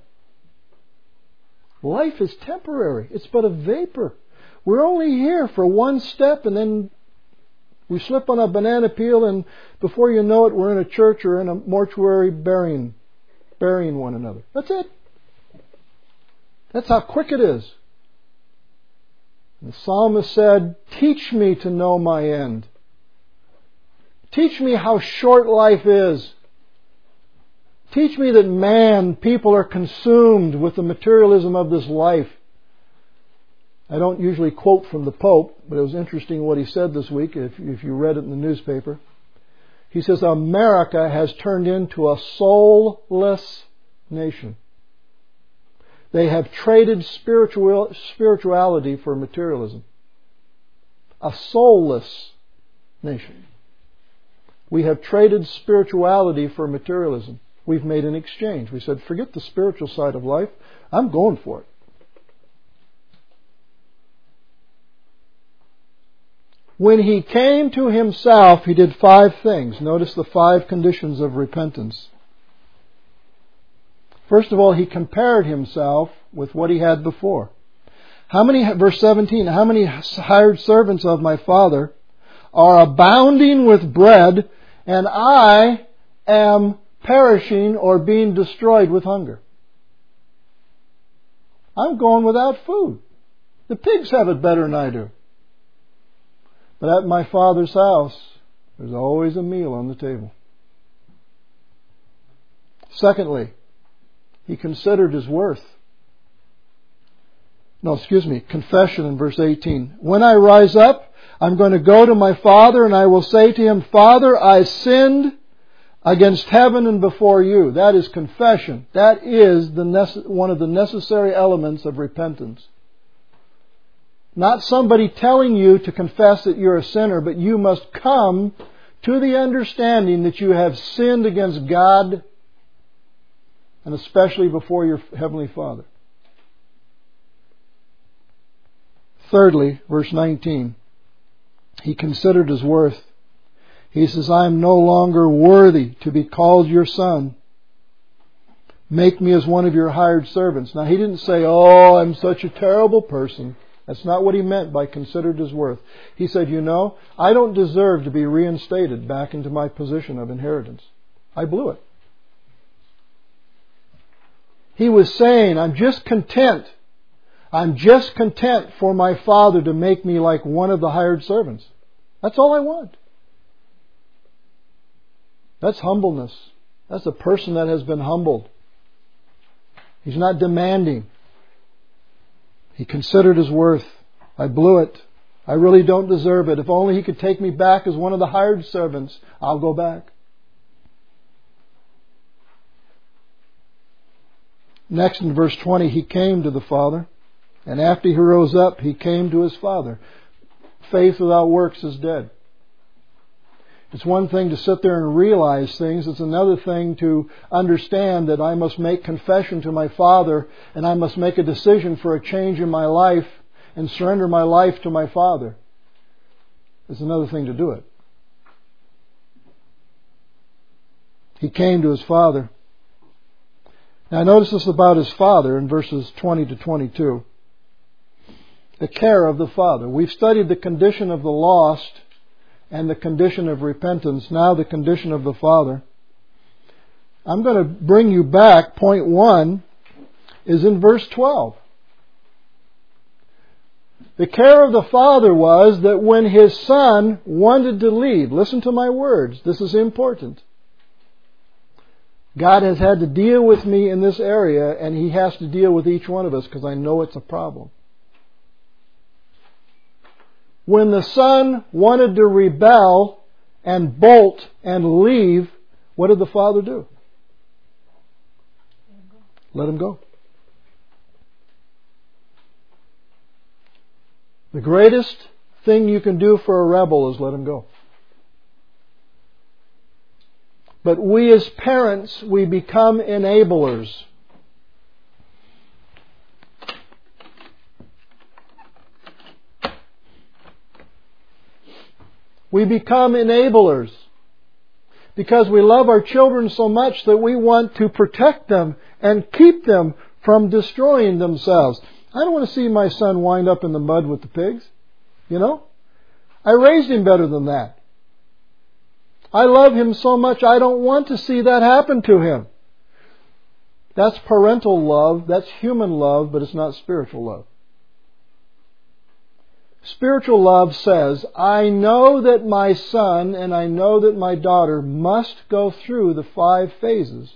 Life is temporary. It's but a vapor. We're only here for one step, and then we slip on a banana peel, and before you know it, we're in a church or in a mortuary burying, burying one another. That's it. That's how quick it is. The psalmist said, teach me to know my end. Teach me how short life is. Teach me that man, people are consumed with the materialism of this life. I don't usually quote from the Pope, but it was interesting what he said this week, if, if you read it in the newspaper. He says, America has turned into a soulless nation. They have traded spiritual, spirituality for materialism. A soulless nation. We have traded spirituality for materialism. We've made an exchange. We said, forget the spiritual side of life. I'm going for it. When he came to himself, he did five things. Notice the five conditions of repentance. First of all, he compared himself with what he had before. How many, verse seventeen, how many hired servants of my father are abounding with bread, and I am perishing or being destroyed with hunger? I'm going without food. The pigs have it better than I do. But at my Father's house, there's always a meal on the table. Secondly, he considered his worth. No, excuse me, confession in verse eighteen. When I rise up, I'm going to go to my Father and I will say to him, Father, I sinned against heaven and before you. That is confession. That is the nece- one of the necessary elements of repentance. Not somebody telling you to confess that you're a sinner, but you must come to the understanding that you have sinned against God and especially before your Heavenly Father. Thirdly, verse nineteen, he considered his worth. He says, I am no longer worthy to be called your son. Make me as one of your hired servants. Now, he didn't say, oh, I'm such a terrible person. That's not what he meant by considered his worth. He said, you know, I don't deserve to be reinstated back into my position of inheritance. I blew it. He was saying, I'm just content. I'm just content for my Father to make me like one of the hired servants. That's all I want. That's humbleness. That's a person that has been humbled. He's not demanding. He considered his worth. I blew it. I really don't deserve it. If only he could take me back as one of the hired servants, I'll go back. Next in verse twenty, he came to the Father. And after he rose up, he came to his Father. Faith without works is dead. It's one thing to sit there and realize things. It's another thing to understand that I must make confession to my Father and I must make a decision for a change in my life and surrender my life to my Father. It's another thing to do it. He came to his Father. Now notice this about his Father in verses twenty to twenty-two. The care of the Father. We've studied the condition of the lost and the condition of repentance. Now the condition of the Father. I'm going to bring you back. Point one is in verse twelve. The care of the Father was that when His Son wanted to leave, listen to my words, this is important. God has had to deal with me in this area, and He has to deal with each one of us because I know it's a problem. When the Son wanted to rebel and bolt and leave, what did the Father do? Let him go. The greatest thing you can do for a rebel is let him go. But we as parents, we become enablers. We become enablers because we love our children so much that we want to protect them and keep them from destroying themselves. I don't want to see my son wind up in the mud with the pigs. You know? I raised him better than that. I love him so much I don't want to see that happen to him. That's parental love, that's human love, but it's not spiritual love. Spiritual love says, I know that my son and I know that my daughter must go through the five phases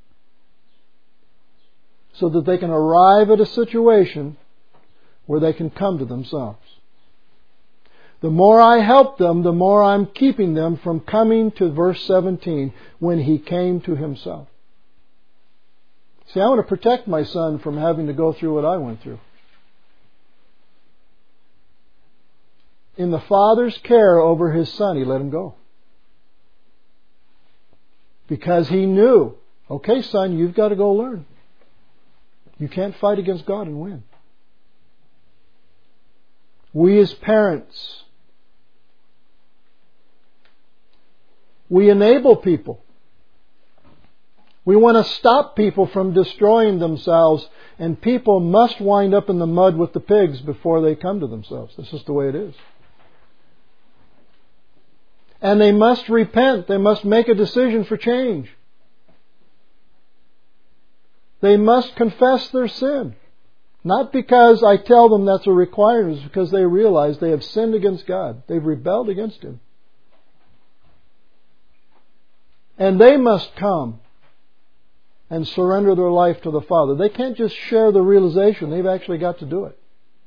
so that they can arrive at a situation where they can come to themselves. The more I help them, the more I'm keeping them from coming to verse seventeen, when he came to himself. See, I want to protect my son from having to go through what I went through. In the Father's care over His Son, He let him go. Because He knew, okay, son, you've got to go learn. You can't fight against God and win. We as parents, we enable people. We want to stop people from destroying themselves, and people must wind up in the mud with the pigs before they come to themselves. This is the way it is. And they must repent. They must make a decision for change. They must confess their sin. Not because I tell them that's a requirement, it's because they realize they have sinned against God. They've rebelled against Him. And they must come and surrender their life to the Father. They can't just share the realization. They've actually got to do it.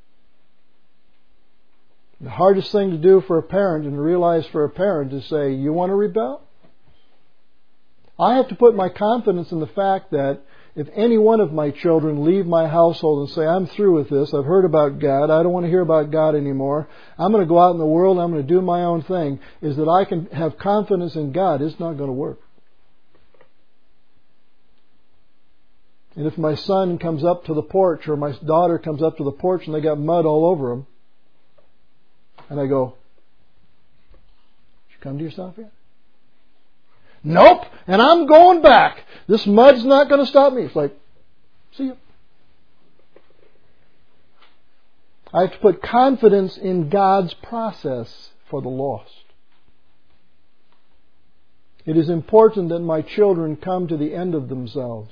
The hardest thing to do for a parent and realize for a parent is say, you want to rebel? I have to put my confidence in the fact that if any one of my children leave my household and say, I'm through with this, I've heard about God, I don't want to hear about God anymore, I'm going to go out in the world, I'm going to do my own thing, is that I can have confidence in God. It's not going to work. And if my son comes up to the porch or my daughter comes up to the porch and they got mud all over them, and I go, did you come to yourself yet? Nope, and I'm going back. This mud's not going to stop me. It's like, see you. I have to put confidence in God's process for the lost. It is important that my children come to the end of themselves,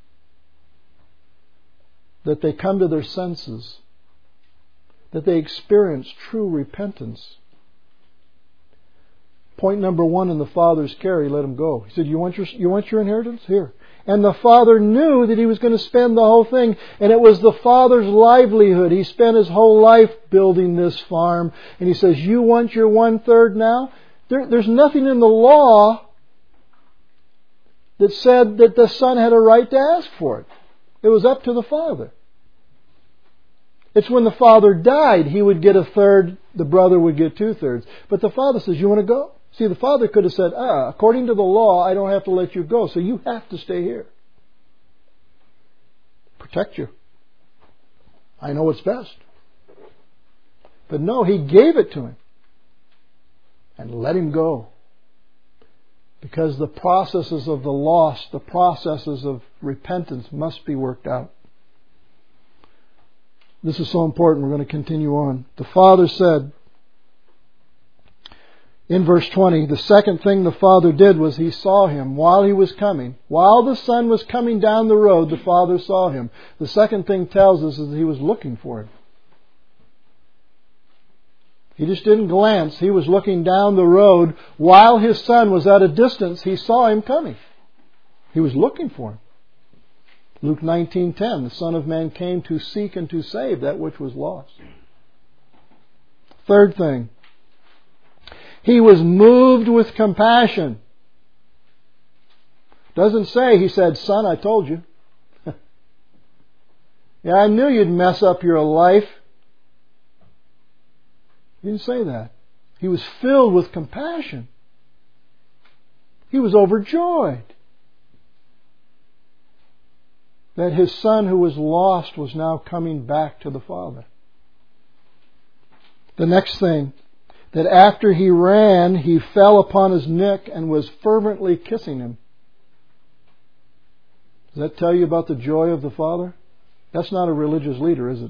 that they come to their senses, that they experience true repentance. Point number one in the Father's care, He let him go. He said, you want your, you want your inheritance? Here. And the Father knew that he was going to spend the whole thing. And it was the Father's livelihood. He spent his whole life building this farm. And He says, you want your one-third now? There, there's nothing in the law that said that the Son had a right to ask for it. It was up to the Father. It's when the Father died, he would get a third, the brother would get two-thirds. But the Father says, you want to go? See, the Father could have said, ah, according to the law, I don't have to let you go, so you have to stay here. Protect you. I know what's best. But no, He gave it to him and let him go. Because the processes of the lost, the processes of repentance must be worked out. This is so important. We're going to continue on. The Father said, in verse twenty, the second thing the Father did was He saw him while he was coming. While the Son was coming down the road, the Father saw him. The second thing tells us is that He was looking for him. He just didn't glance. He was looking down the road. While His Son was at a distance, He saw him coming. He was looking for him. Luke nineteen ten, the Son of Man came to seek and to save that which was lost. Third thing, He was moved with compassion. Doesn't say, He said, Son, I told you. Yeah, I knew you'd mess up your life. He didn't say that. He was filled with compassion. He was overjoyed that His Son who was lost was now coming back to the Father. The next thing, that after He ran, He fell upon His neck and was fervently kissing Him. Does that tell you about the joy of the Father? That's not a religious leader, is it?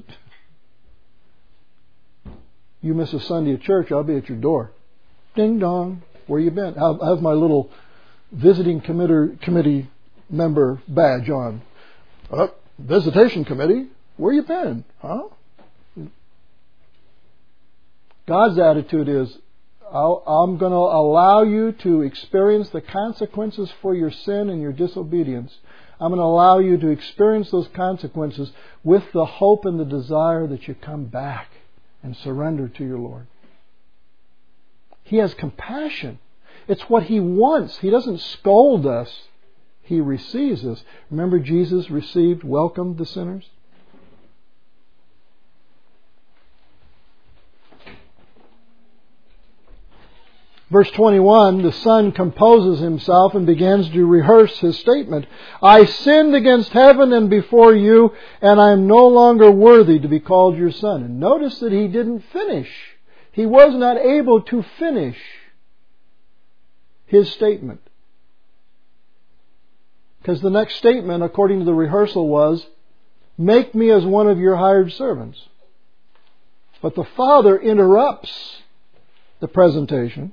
You miss a Sunday at church, I'll be at your door. Ding dong, where you been? I have my little visiting committee, committee member badge on. Uh, visitation committee, where you been? Huh? God's attitude is, I'll, I'm going to allow you to experience the consequences for your sin and your disobedience. I'm going to allow you to experience those consequences with the hope and the desire that you come back and surrender to your Lord. He has compassion. It's what He wants. He doesn't scold us. He receives us. Remember, Jesus received, welcomed the sinners? Verse twenty-one, the Son composes Himself and begins to rehearse His statement. I sinned against heaven and before you, and I am no longer worthy to be called your Son. And notice that He didn't finish. He was not able to finish His statement. Because the next statement, according to the rehearsal, was, make me as one of your hired servants. But the Father interrupts the presentation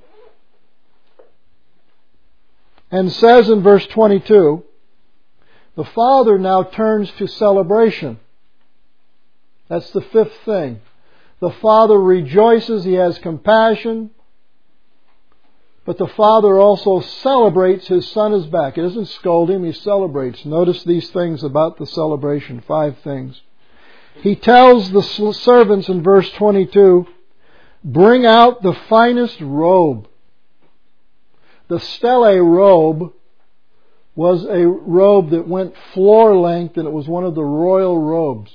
and says in verse twenty-two, the Father now turns to celebration. That's the fifth thing. The Father rejoices, He has compassion, but the Father also celebrates His Son is back. He doesn't scold Him, He celebrates. Notice these things about the celebration, five things. He tells the servants in verse twenty-two, bring out the finest robe. The stele robe was a robe that went floor length, and it was one of the royal robes.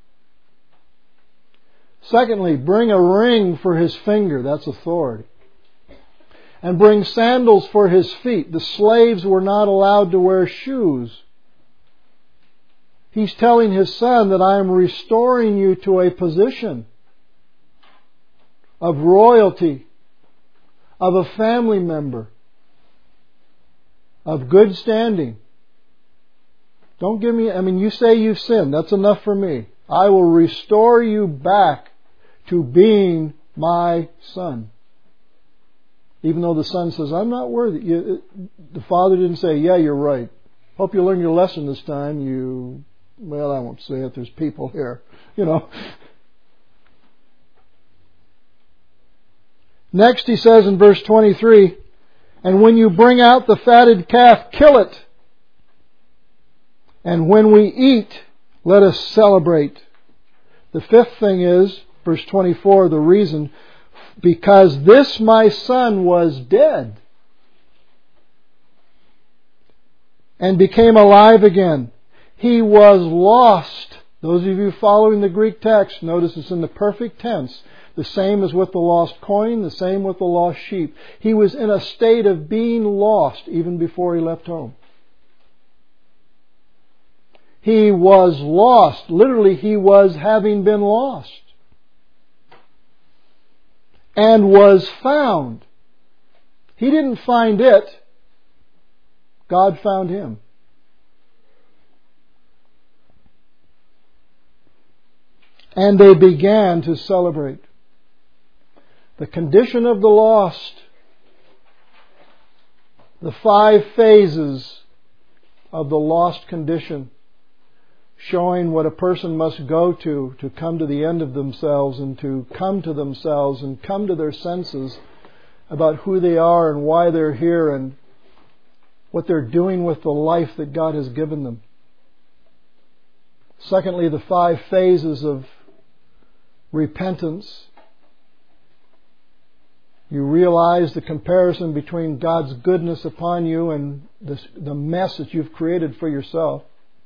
Secondly, bring a ring for his finger. That's authority. And bring sandals for his feet. The slaves were not allowed to wear shoes. He's telling his son that I am restoring you to a position of royalty, of a family member, of good standing. Don't give me, I mean, you say you've sinned. That's enough for me. I will restore you back to being my son. Even though the son says, I'm not worthy. You, the father didn't say, yeah, you're right. Hope you learn your lesson this time. You, well, I won't say it. There's people here. You know. Next he says in verse twenty-three, and when you bring out the fatted calf, kill it. And when we eat, let us celebrate. The fifth thing is, verse twenty-four, the reason, because this my son was dead and became alive again. He was lost. Those of you following the Greek text, notice it's in the perfect tense. The same as with the lost coin, the same with the lost sheep. He was in a state of being lost even before he left home. He was lost. Literally, he was having been lost. And was found. He didn't find it. God found him. And they began to celebrate. The condition of the lost. The five phases of the lost condition. Showing what a person must go to to come to the end of themselves and to come to themselves and come to their senses about who they are and why they're here and what they're doing with the life that God has given them. Secondly, the five phases of repentance. You realize the comparison between God's goodness upon you and the, the mess that you've created for yourself.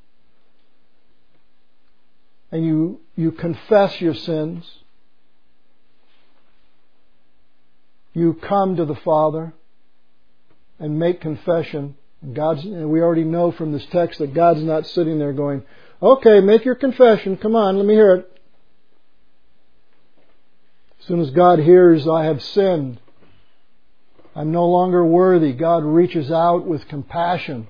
And you, you confess your sins. You come to the Father and make confession. God's, we already know from this text that God's not sitting there going, okay, make your confession. Come on, let me hear it. As soon as God hears, I have sinned, I'm no longer worthy, God reaches out with compassion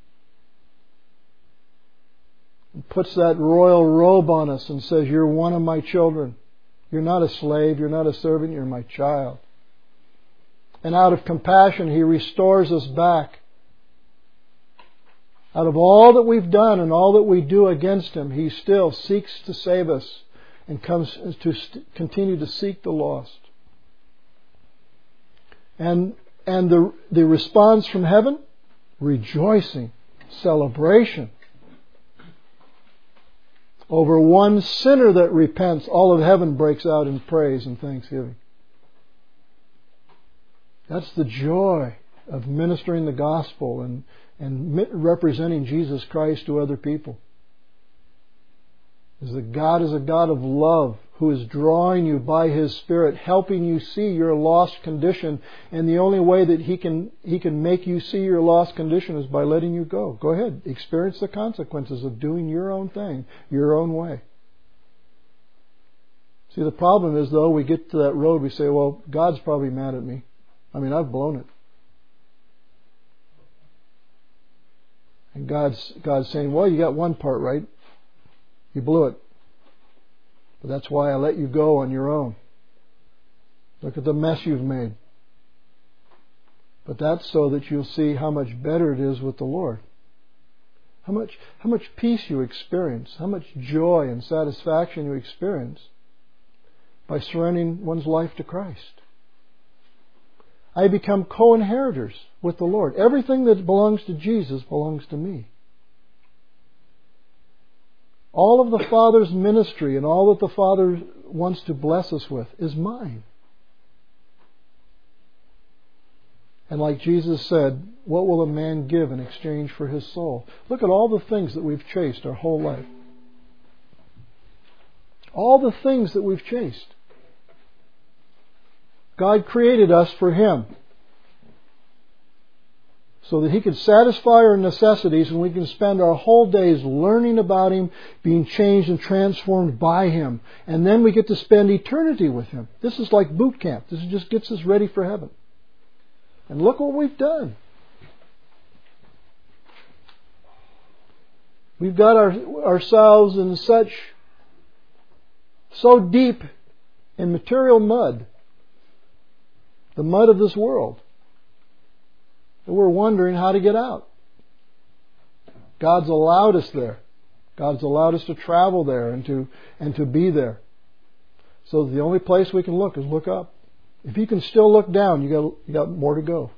and puts that royal robe on us and says, you're one of my children. You're not a slave, you're not a servant, you're my child. And out of compassion, He restores us back. Out of all that we've done and all that we do against Him, He still seeks to save us and comes to st- continue to seek the lost. And and the the response from heaven? Rejoicing, celebration. Over one sinner that repents, all of heaven breaks out in praise and thanksgiving. That's the joy of ministering the gospel and, and representing Jesus Christ to other people. Is that God is a God of love who is drawing you by His Spirit, helping you see your lost condition, and the only way that He can He can make you see your lost condition is by letting you go. Go ahead, experience the consequences of doing your own thing, your own way. See, the problem is, though, we get to that road, we say, well, God's probably mad at me. I mean, I've blown it. And God's God's saying, well, you got one part right. You blew it. But that's why I let you go on your own. Look at the mess you've made. But that's so that you'll see how much better it is with the Lord. How much, how much peace you experience. How much joy and satisfaction you experience by surrendering one's life to Christ. I become co-inheritors with the Lord. Everything that belongs to Jesus belongs to me. All of the Father's ministry and all that the Father wants to bless us with is mine. And like Jesus said, what will a man give in exchange for his soul? Look at all the things that we've chased our whole life. All the things that we've chased. God created us for Him, so that He could satisfy our necessities, and we can spend our whole days learning about Him, being changed and transformed by Him. And then we get to spend eternity with Him. This is like boot camp. This just gets us ready for heaven. And look what we've done. We've got our, ourselves in such, so deep in material mud, the mud of this world, that we're wondering how to get out. God's allowed us there. God's allowed us to travel there and to and to be there. So the only place we can look is look up. If you can still look down, you got you got more to go.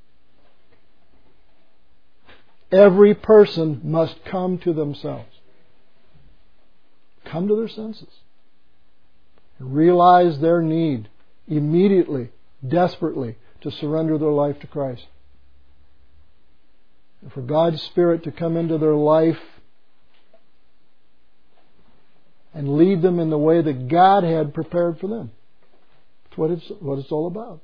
Every person must come to themselves. Come to their senses. Realize their need immediately, desperately, to surrender their life to Christ. And for God's Spirit to come into their life and lead them in the way that God had prepared for them. That's what it's, what it's all about.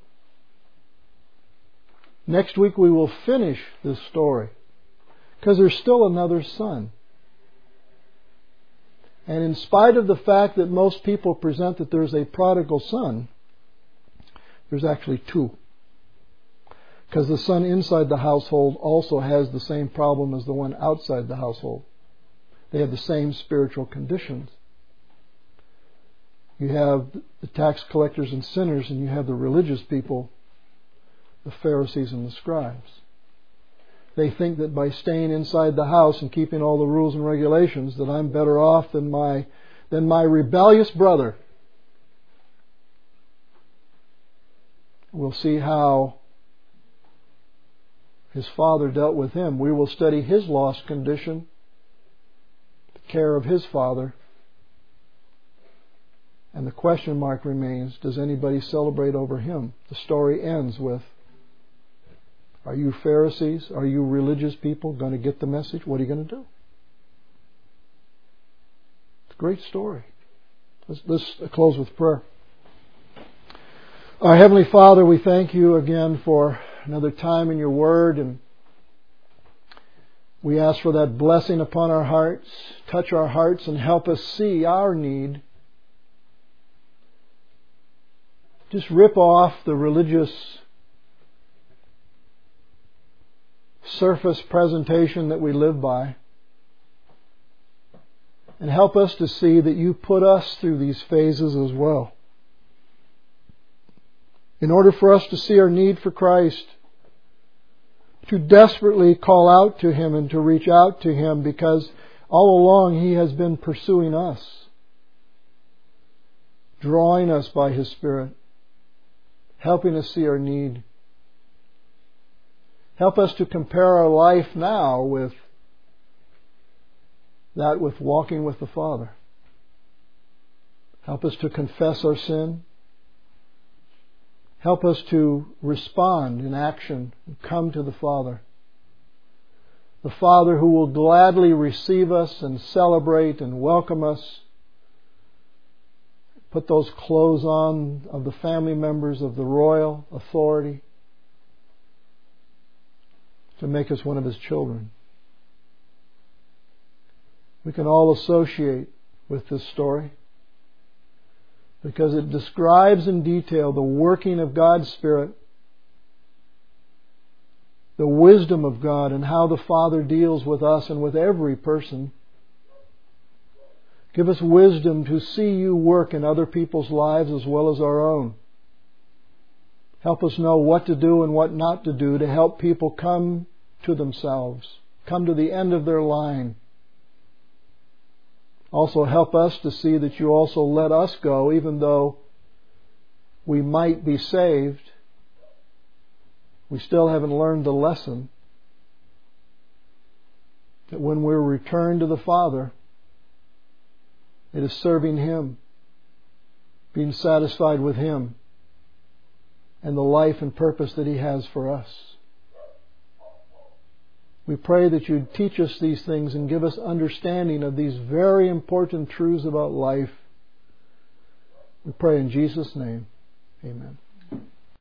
Next week we will finish this story, because there's still another son. And in spite of the fact that most people present that there's a prodigal son, there's actually two. Because the son inside the household also has the same problem as the one outside the household. They have the same spiritual conditions. You have the tax collectors and sinners, and you have the religious people, the Pharisees and the scribes. They think that by staying inside the house and keeping all the rules and regulations, that I'm better off than my than my rebellious brother. We'll see how his father dealt with him. We will study his lost condition, the care of his father. And the question mark remains, does anybody celebrate over him? The story ends with, are you Pharisees, are you religious people going to get the message? What are you going to do? It's a great story. Let's, let's close with prayer. Our Heavenly Father, we thank you again for another time in your Word, and we ask for that blessing upon our hearts. Touch our hearts and help us see our need. Just rip off the religious surface presentation that we live by, and help us to see that you put us through these phases as well, in order for us to see our need for Christ, to desperately call out to Him and to reach out to Him, because all along He has been pursuing us, drawing us by His Spirit, helping us see our need. Help us to compare our life now with that with walking with the Father. Help us to confess our sin. Help us to respond in action and come to the Father. The Father who will gladly receive us and celebrate and welcome us. Put those clothes on of the family members of the royal authority to make us one of His children. We can all associate with this story because it describes in detail the working of God's Spirit, the wisdom of God, and how the Father deals with us and with every person. Give us wisdom to see you work in other people's lives as well as our own. Help us know what to do and what not to do to help people come to themselves, come to the end of their line. Also help us to see that you also let us go, even though we might be saved. We still haven't learned the lesson that when we're returned to the Father, it is serving Him, being satisfied with Him, and the life and purpose that He has for us. We pray that You'd teach us these things and give us understanding of these very important truths about life. We pray in Jesus' name. Amen.